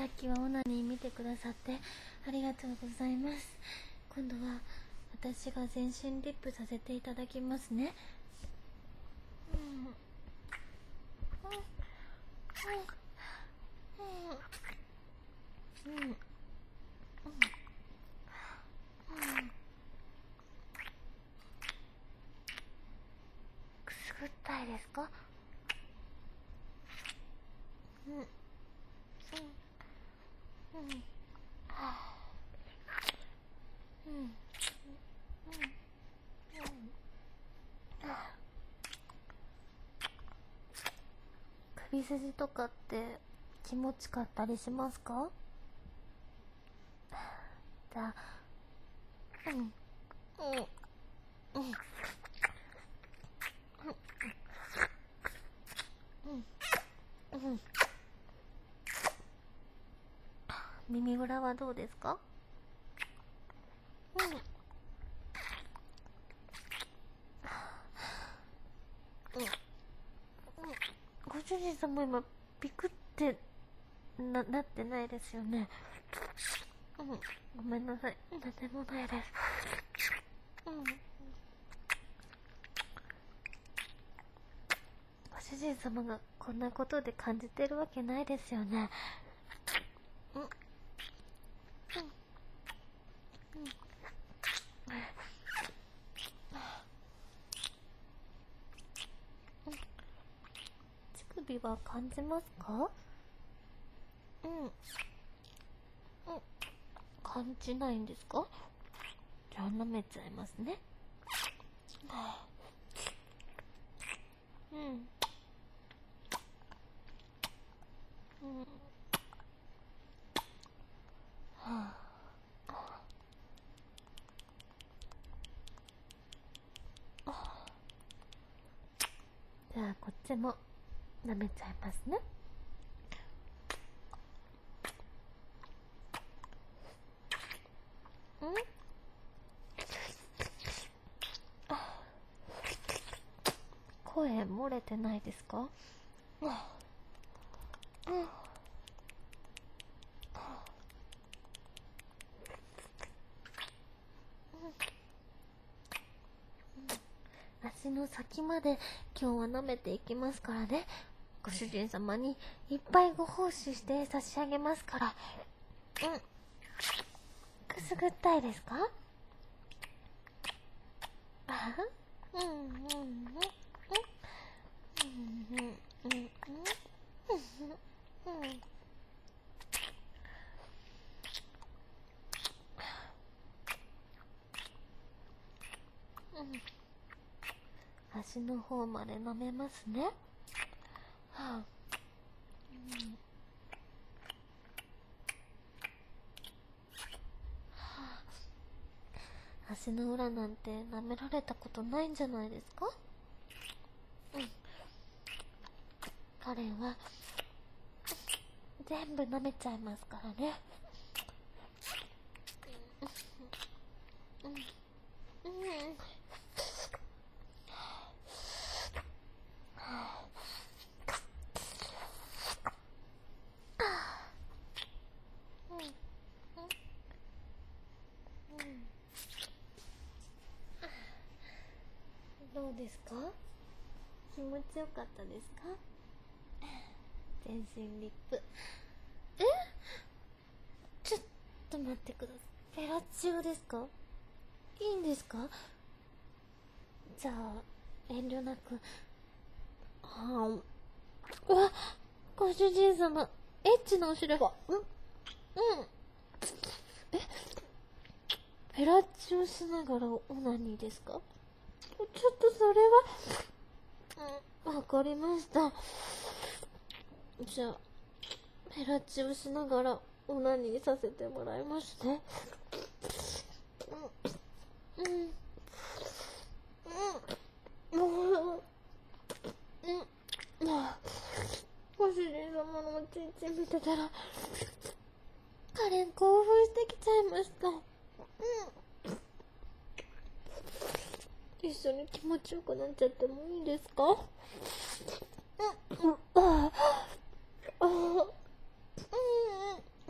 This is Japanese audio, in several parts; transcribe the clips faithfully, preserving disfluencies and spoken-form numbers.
さっきはオナニー見てくださってありがとうございます。今度は私が全身リップさせていただきますね。うんうんうんうんうんくすぐったいですか？うんうんうんうんうん首筋とかって気持ちかったりしますか？じゃあ、うんうんうんうんうん、耳ぐらはどうですか？うんうん、ご主人様今ビクってななってないですよね。うん、ごめんなさい、何でもないです。うん、ご主人様がこんなことで感じてるわけないですよね。うんうんうん、乳首は感じますか？うん、うん、感じないんですか？じゃあ舐めちゃいますね。うんうん、はあ、じゃあこっちも舐めちゃいますね。うん、声漏れてないですか？うんうん、足の先まで今日は舐めていきますからね。ご主人様にいっぱいご奉仕して差し上げますから。うん、くすぐったいですか？あ、うんうんうんうんうんうんうんうんうん、足の方まで舐めますね。はあ、うんはあ、足の裏なんて舐められたことないんじゃないですか？うん、カレンは全部舐めちゃいますからね。うんうんうん、うんうんうん、どうですか？気持ちよかったですか？全身リップ。え、ちょっと待ってください。フェラチオですか？いいんですか？じゃあ遠慮なく。はあ、うわ、ご主人様エッチなお汁が。うんうん、え、フェラチオしながらオナニーですか？ちょっとそれは、うん、わかりました。じゃあフェラチオしながらオナニーさせてもらいますね。うんうんうん、もう、うん、ご主人様のおちんちん見てたらカレン興奮してきちゃいました。うん、一緒に気持ちよくなっちゃってもいいですか？うんうん、ああああ、うん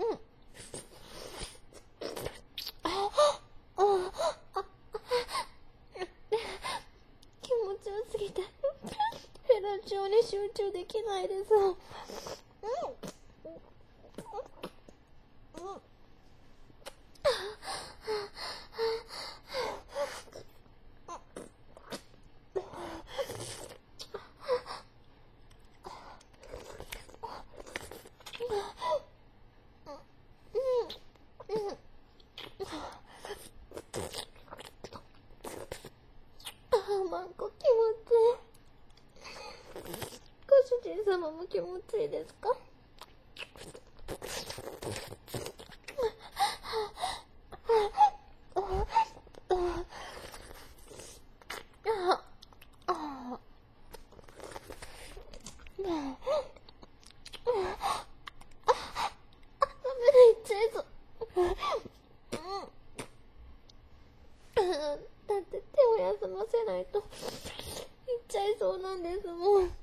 マンコ気持ちいい。ご主人様も気持ちいいですか？だって手を休ませないといっちゃいそうなんですもん。うん、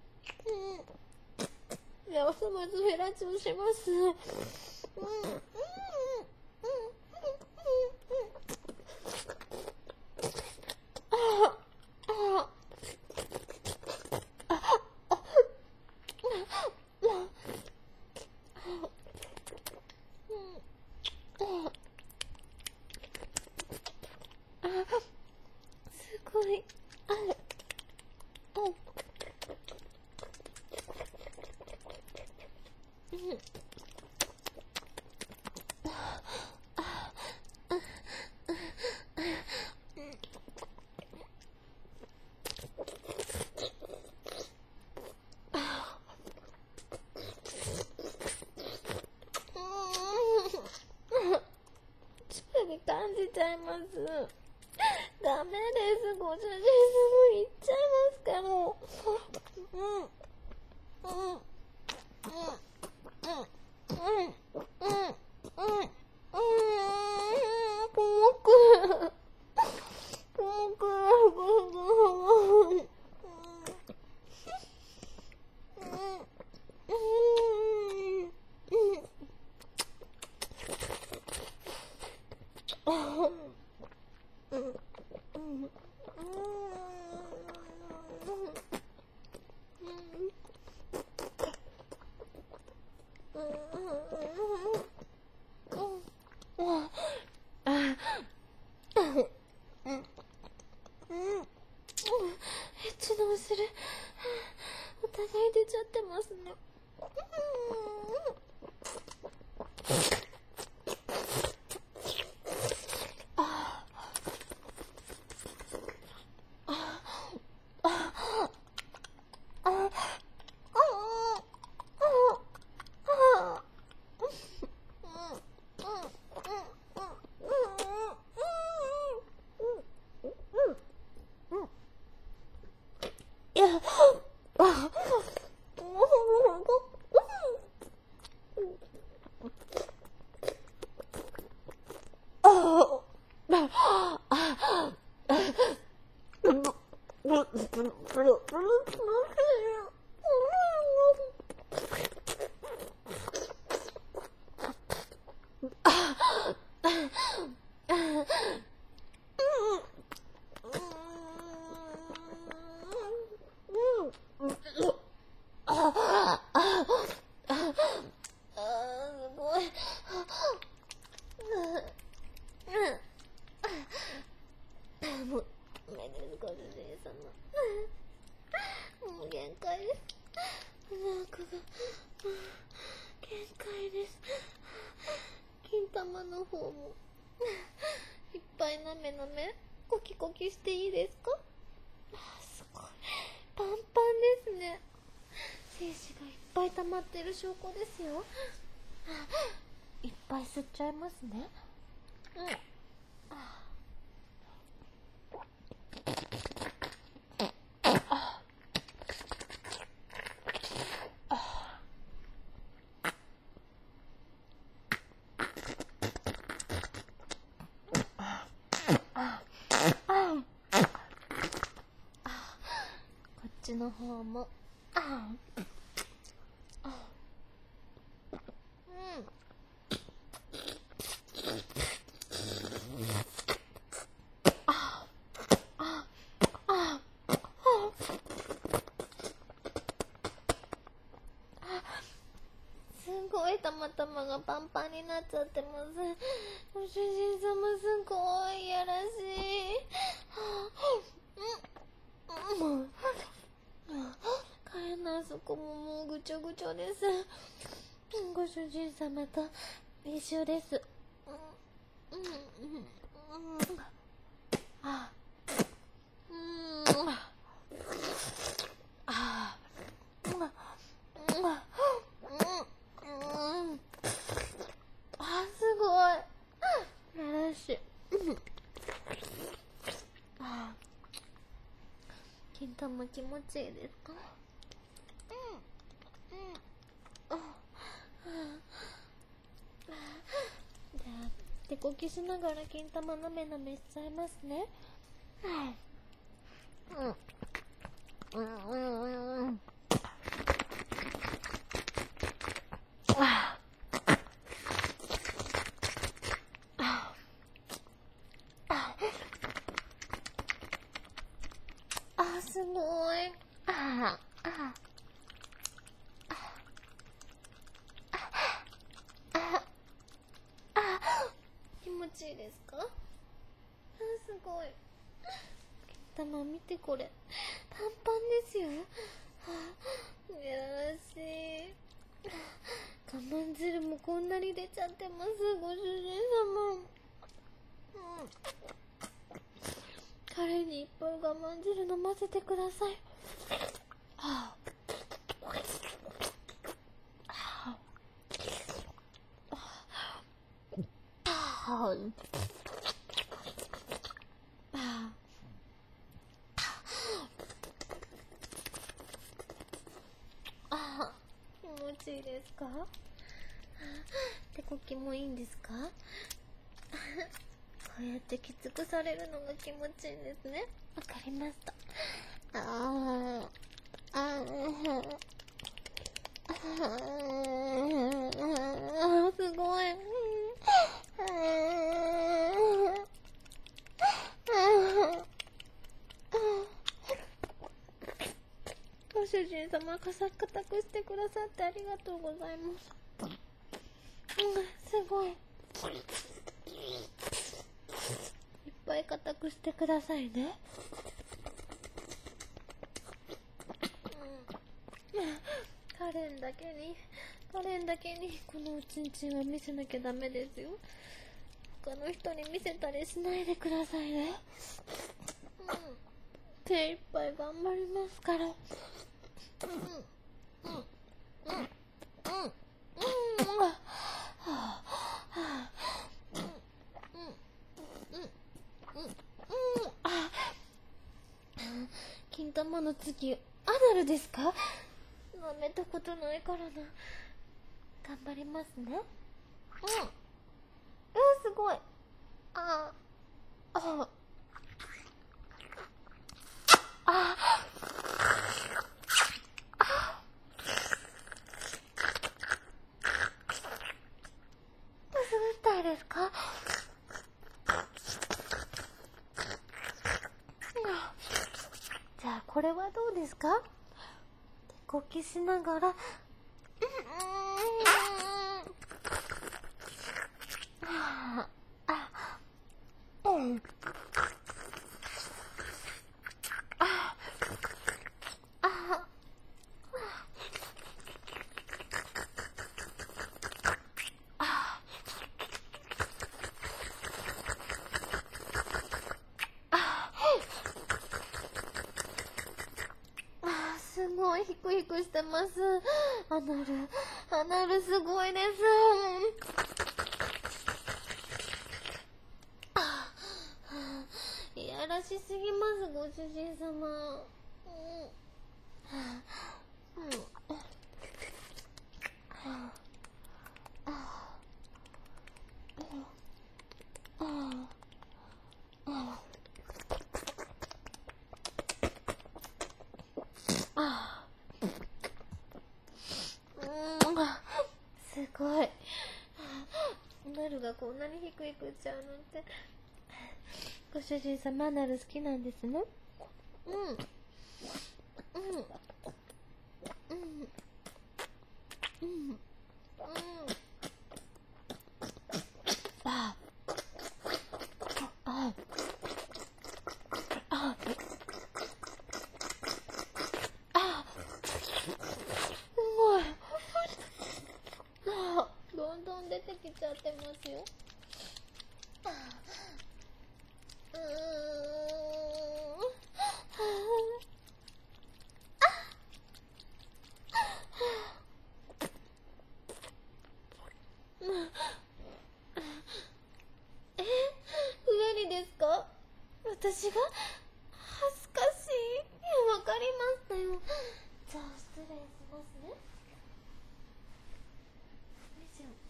じゃあ、ひとまずフェラチオします。うんうんすごい。ある。うん。うん。感じちゃいます。ダメです。ご主人様行っちゃいますから。うん。うん。うん。うん。うん。うん。うん。うん。うん。怖く。怖く。うん。うん。エッチのお汁、お互い出ちゃってますね。いや、あ、もう、ごめんです、ご主人様。もう限界です。マークが、限界です。金玉の方も、いっぱいなめなめ、コキコキしていいですか？すごい。パンパンですね。精子がいっぱい溜まってる証拠ですよ。いっぱい吸っちゃいますね。うん。こっちの方も。ああ。うん。すごい玉玉がパンパンになっちゃってます。ご主人様すごいいやらしい。もう帰んない、そこももうぐちょぐちょです。 ご主人様と一緒です。うんうんうんあうんあうんうんあすごいよろしいあ金玉気持ちいいですか？うんうんあじゃあ手こきしながら金玉なめなめしちゃいますね。うんうんうんうんうんああすごいああ気持ちいいですか？あすごい金玉見てこれパンパンですよ。よろしい我慢汁もこんなに出ちゃってますご主人様。うん彼にいっぱい我慢汁飲ませてください。はあはああ気持ちいいですか？手こきもいいんですか？こうやってきつくされるのが気持ちいいんですね。わかりました。ああああすごい。ご主人様かさ固くしてくださってありがとうございます。うんすごい。いっぱい固くしてくださいね。カレンだけにカレンだけにこのおちんちんは見せなきゃダメですよ。他の人に見せたりしないでくださいね。うん、手いっぱい頑張りますから。うんうんうんうんうんうん金玉の次アナルですか？舐めたことないからな。頑張りますね。うんえすごいあああどうしたいですか？じゃあこれはどうですか？手こきしながらうんうんすごいヒクヒクしてます。アナルアナルすごいです。いやらしすぎますご主人様。うんすごい。アナルがこんなにヒクヒクしちゃうなんて。ご主人様アナル好きなんですね。うんうんうんうんうんああああすごい私が恥ずかしい。いや、わかりましたよ。じゃあ失礼しますね。よいしょ。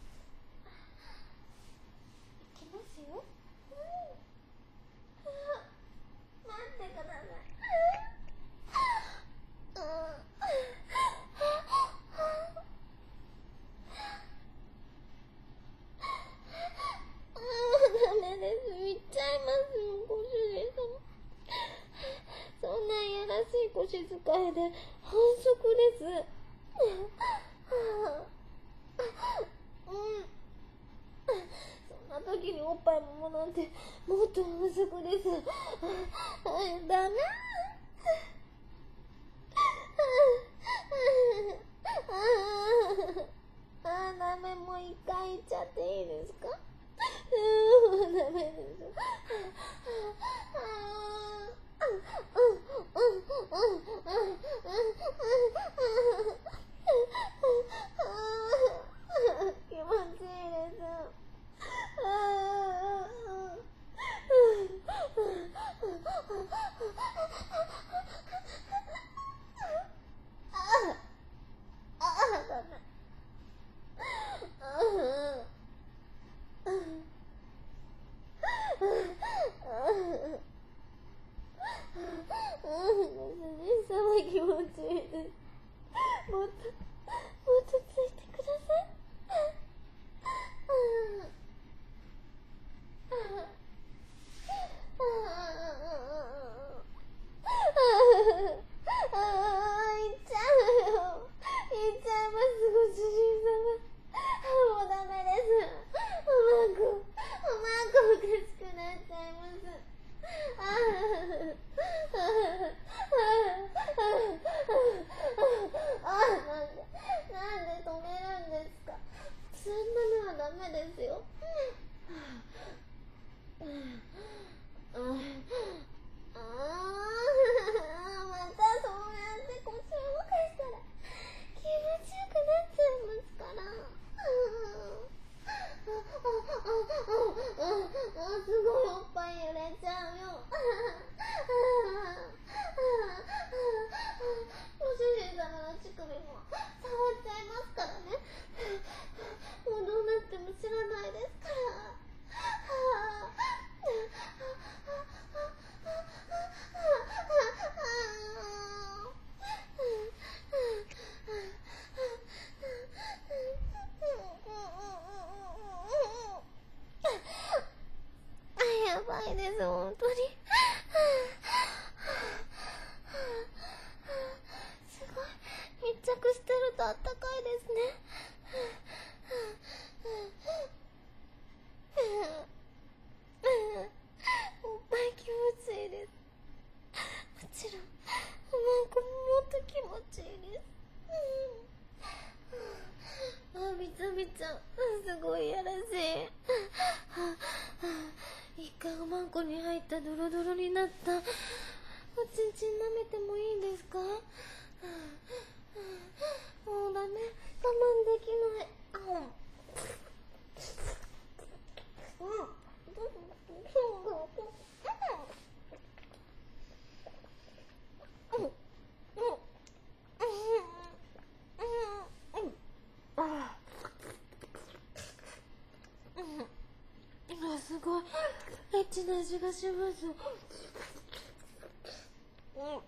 いきますよ。待ってください。ダメです。見ちゃいますよ、ご主人様。そんないやらしい腰使いで反則です。うん。そんな時におっぱいももなんてもっと反則です。ダメ。あ、ダメ。もう一回言っちゃっていいですか？うん、ダメです。気持ちいいです。気持ちいいです。もっともっとついてください。やばいです、本当に。すごい、密着してるとあったかいですね。おっぱい気持ちいいです。もちろんおまんこももっと気持ちいいです。あ、みちゃみちゃすごいやらしい。一回おまんこに入ったドロドロになったおちんちん舐めてもいいですか？もうダメ、我慢できない。あ、うん、すごいエッチな味がします。うんうんうんうん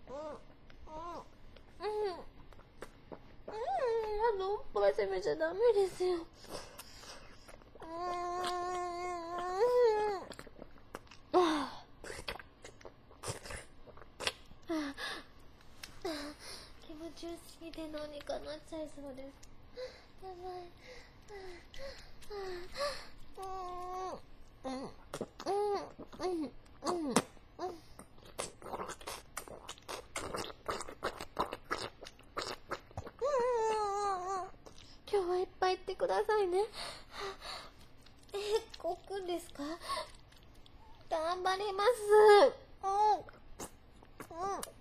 うん、あのおっぱい責めちゃダメですよ。気持ちよすぎてどうにかなっちゃいそうです。やばい。うんうんうんうんうん。今日はいっぱい言ってくださいね。え、こくんですか？頑張ります。うんうん。